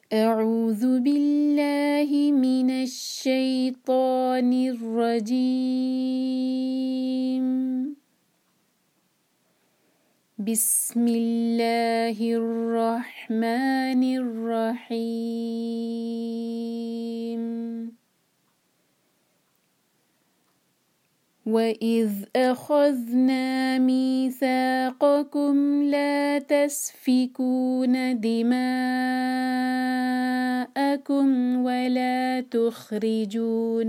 أعوذ بالله من الشيطان الرجيم. بسم الله الرحمن الرحيم. وإذ أخذنا ميثاقكم لا تسفكون دماءكم ولا تخرجون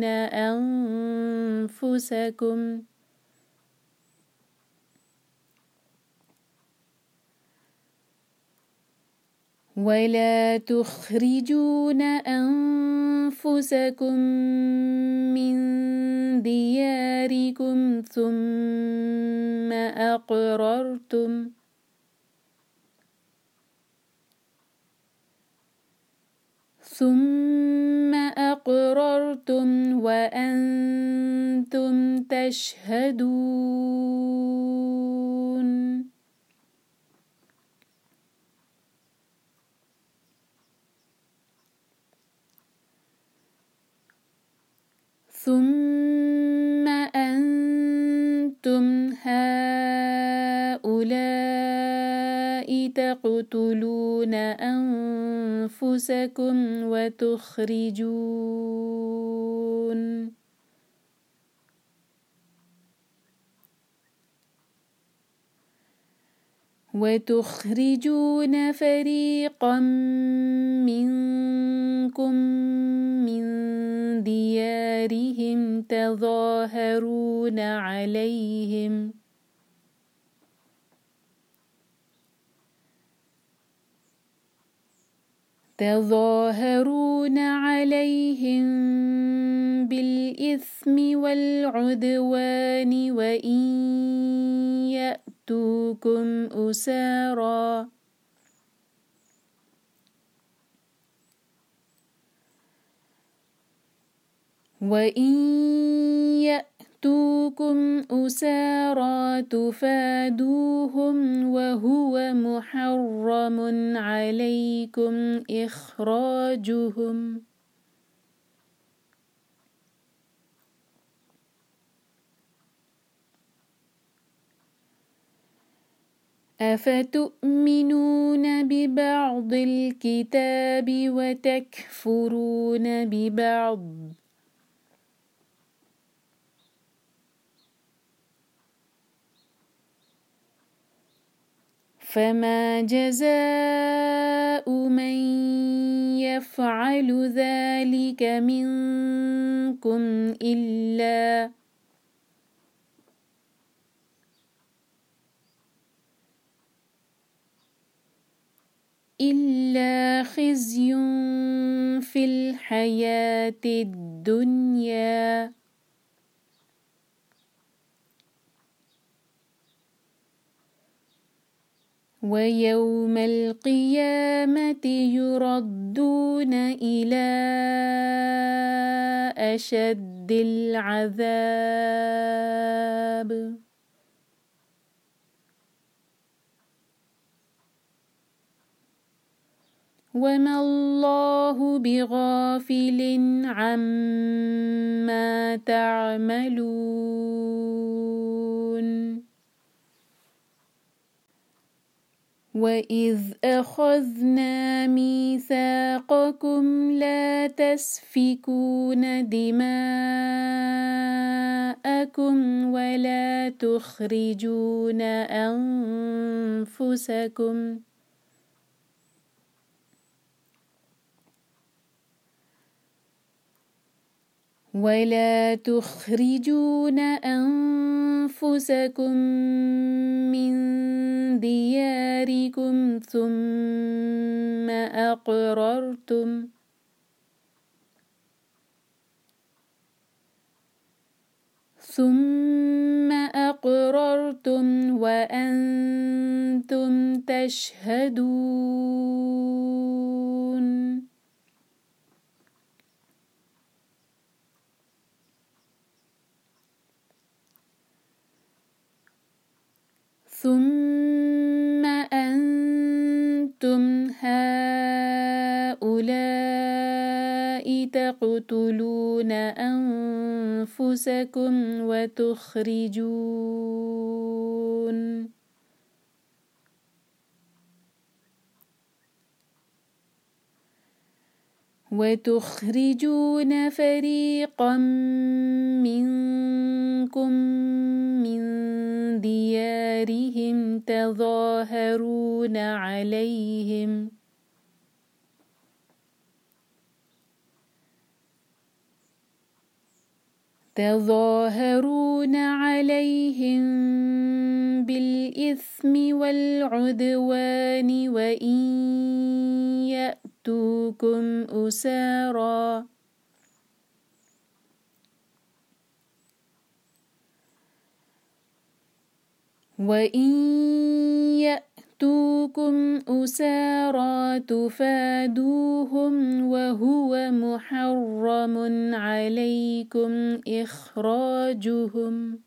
أنفسكم من دياركم ثم أقررتم وأنتم تشهدون. ثم أنتم هؤلاء تقتلون أنفسكم وتخرجون فريقا منكم من ديارهم تظاهرون عليهم بالإثم والعدوان وإن يأتوكم أسارى تفادوهم وهو محرم عليكم إخراجهم. أفتؤمنون ببعض الكتاب وتكفرون ببعض فما جزاء من يفعل ذلك منكم إلا خزي في الحياة الدنيا ويوم القيامة يردون إلى أشد العذاب. وما الله بغافل عما تعملون. وإذ أخذنا ميثاقكم لا تسفكون دماءكم ولا تخرجون أنفسكم من دياركم ثم أقررتم وأنتم تشهدون. ثم أنتم هؤلاء تقتلون أنفسكم وتخرجون فريقا منكم من ديارهم تظاهرون عليهم بالإثم والعدوان وإن يأتوكم أسارى تفادوهم وهو محرم عليكم إخراجهم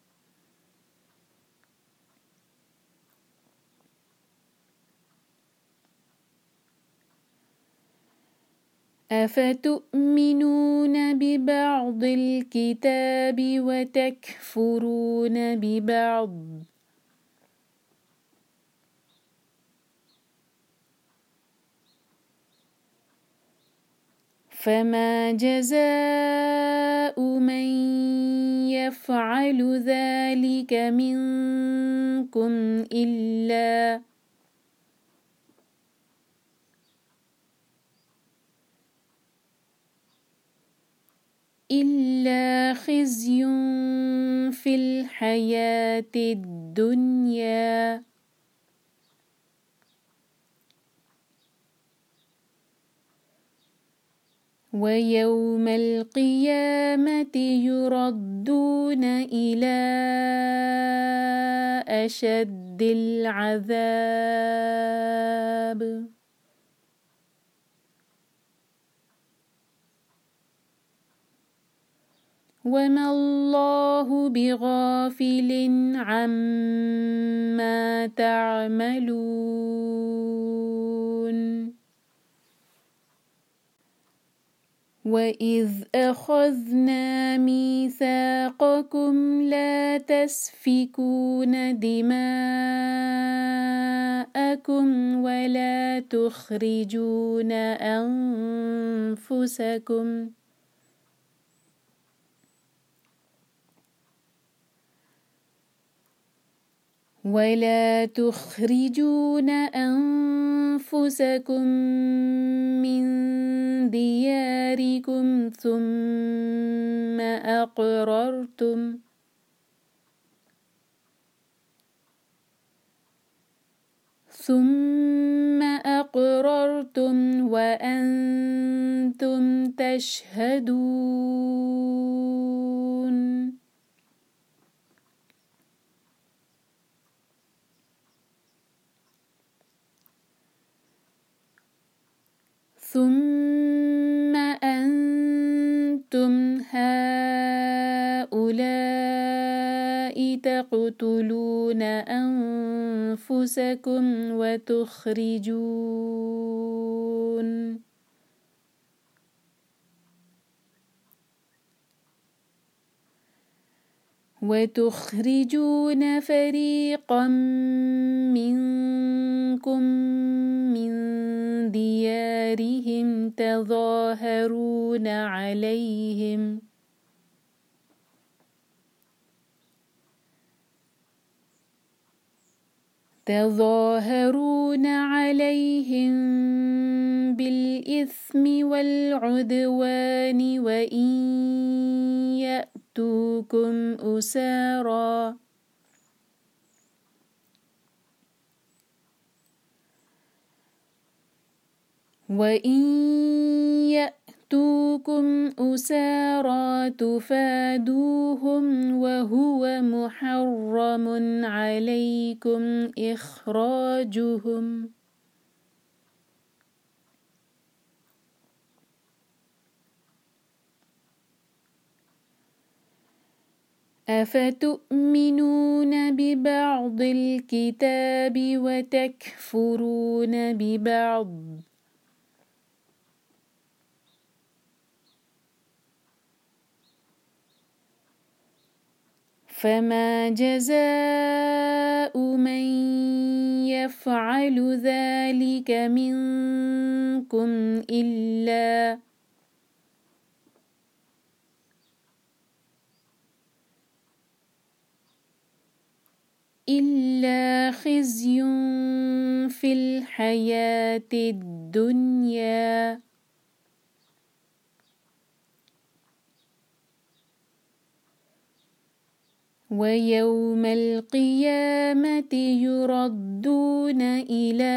أفتؤمنون ببعض الكتاب وتكفرون ببعض فما جزاء من يفعل ذلك منكم إلا خزي في الحياة الدنيا ويوم القيامة يردون إلى أشد العذاب وما الله بغافل عما تعملون وإذ أخذنا ميثاقكم لا تسفكون دماءكم ولا تخرجون أنفسكم من دياركم ثم أقررتم وأنتم تشهدون ثم أنتم هؤلاء تقتلون أنفسكم وتخرجون فريقا منكم من ديارهم تظاهرون عليهم بالإثم والعدوان وإن يأتوكم أسارى تفادوهم وهو محرم عليكم إخراجهم أفتؤمنون ببعض الكتاب وتكفرون ببعض فما جزاء من يفعل ذلك منكم إلا خزي في الحياة الدنيا ويوم القيامة يردون إلى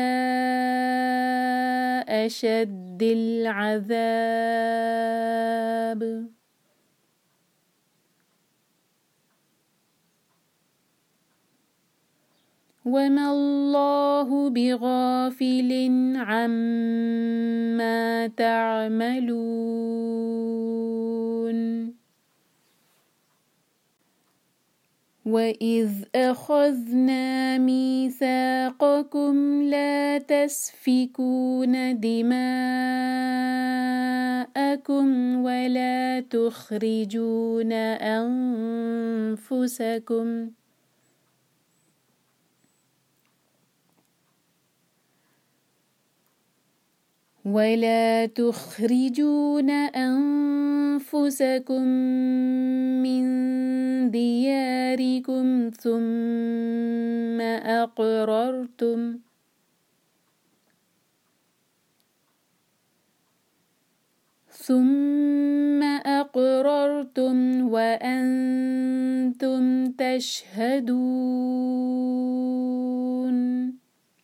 أشد العذاب وما الله بغافل عما تعملون وإذ أخذنا ميثاقكم لا تسفكون دماءكم ولا تخرجون أنفسكم من دياركم ثم أقررتم وأنتم تشهدون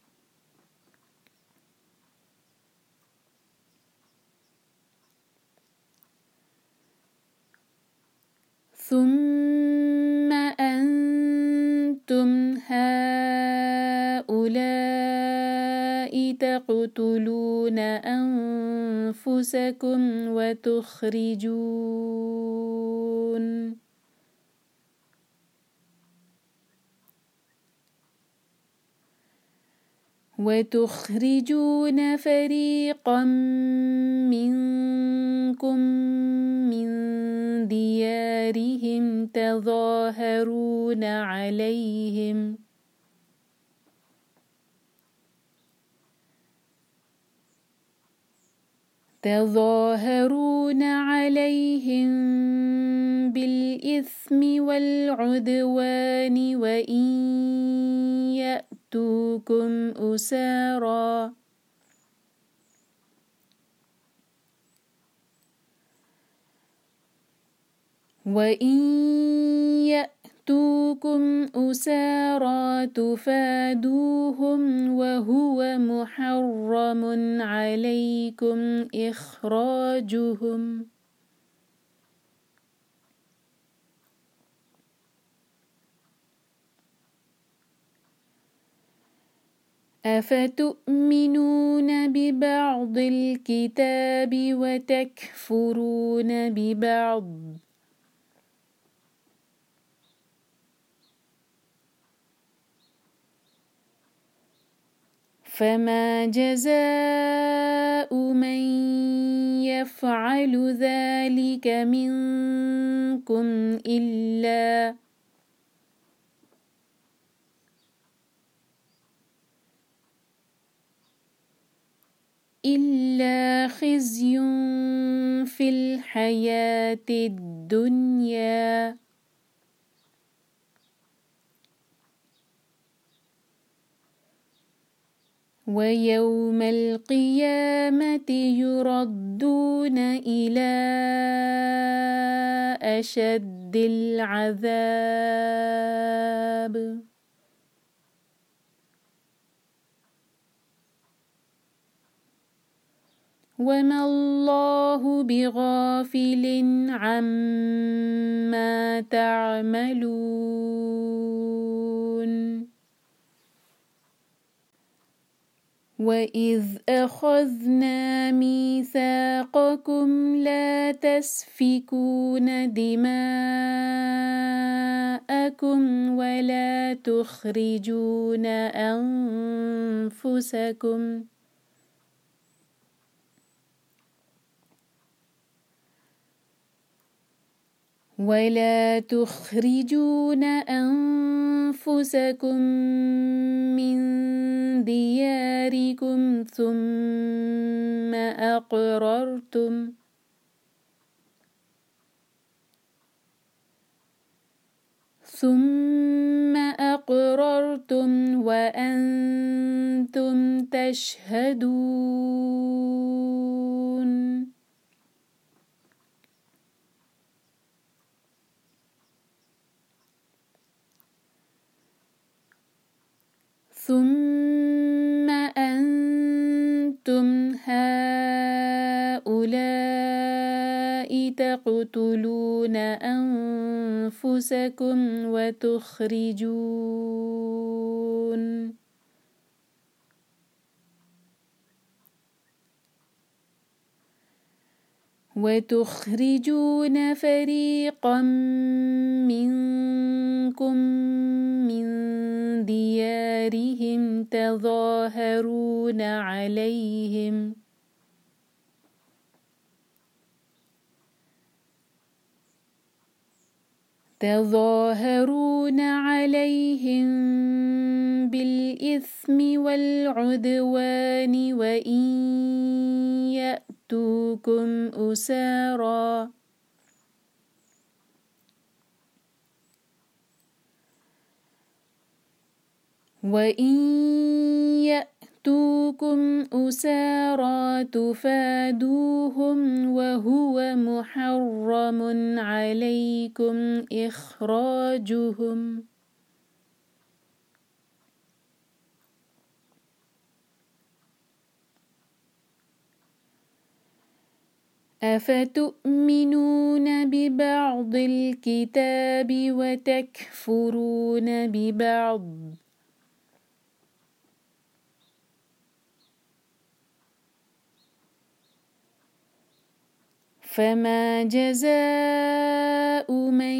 ثم أنتم هؤلاء تقتلون أنفسكم وتخرجون فريقا منكم من ديارهم تظاهرون عليهم بالإثم والعدوان وإن يأتوكم أسارى تفادوهم وهو محرم عليكم إخراجهم أفتؤمنون ببعض الكتاب وتكفرون ببعض فما جزاء من يفعل ذلك منكم إلا خزي في الحياة الدنيا ويوم القيامة يردون إلى أشد العذاب وما الله بغافل عما تعملون وإذ أخذنا ميثاقكم لا تسفكون دماءكم ولا تخرجون ولا تخرجون أنفسكم من دياركم ثم أقررتم وأنتم تشهدون ثم أنتم هؤلاء تقتلون أنفسكم وتخرجون فريقا منكم من ديارهم تظاهرون عليهم بالإثم والعدوان وإن يأتوكم أسارى تفادوهم وهو محرم عليكم إخراجهم أفتؤمنون ببعض الكتاب وتكفرون ببعض فما جزاء من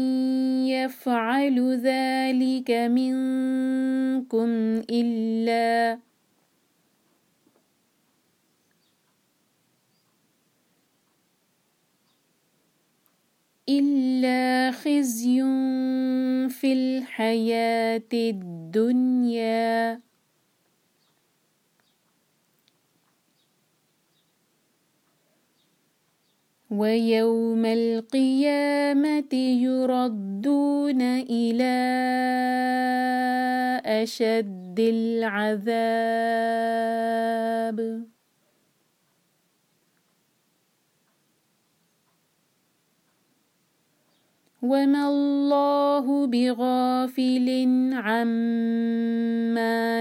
يفعل ذلك منكم إلا خزي في الحياة الدنيا ويوم القيامة يردون إلى أشد العذاب وما الله بغافل عما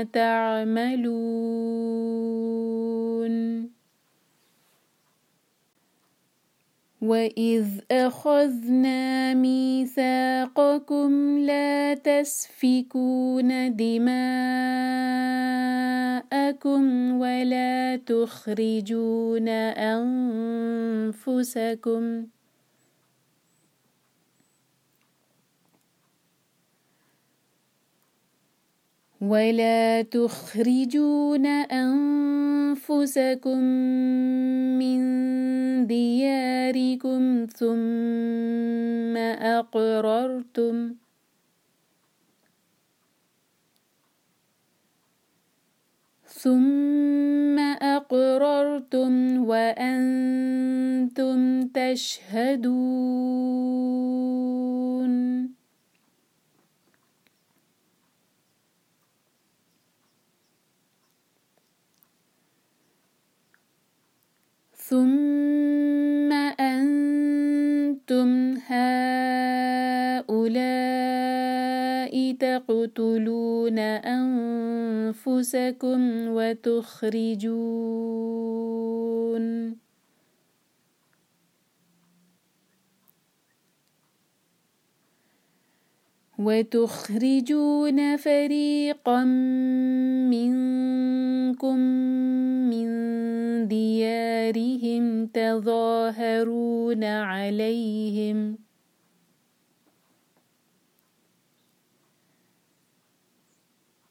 تعملون وإذ أخذنا ميثاقكم لا تسفكون دماءكم ولا تخرجون أنفسكم من دياركم ثم أقررتم وأنتم تشهدون ثم أنتم هؤلاء تقتلون أنفسكم وتخرجون فريقا منكم من ديارهم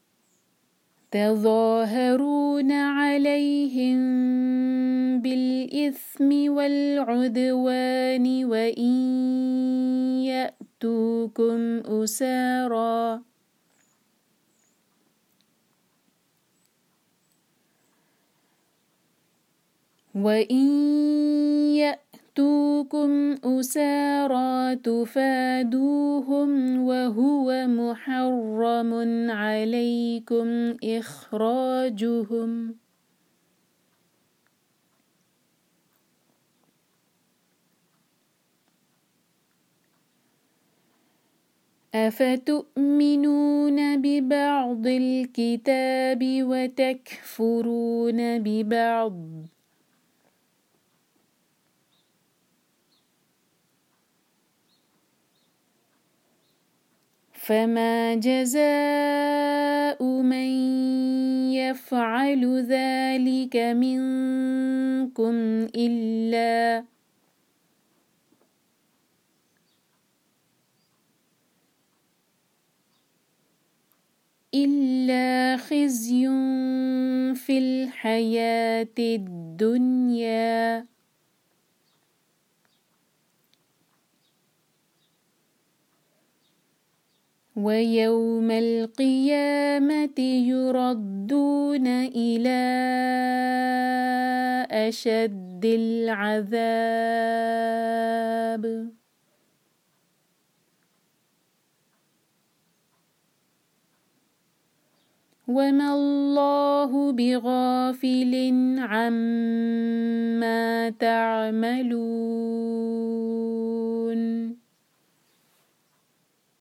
تظاهرون عليهم بالإثم الإثم والعدوان يأتوكم أسارى وإن يأتوكم أسارى تفادوهم وهو محرم عليكم إخراجهم أفتؤمنون ببعض الكتاب وتكفرون ببعض فما جزاء من يفعل ذلك منكم إلا خزي في الحياة الدنيا ويوم القيامة يردون إلى أشد العذاب وما الله بغافل عما تعملون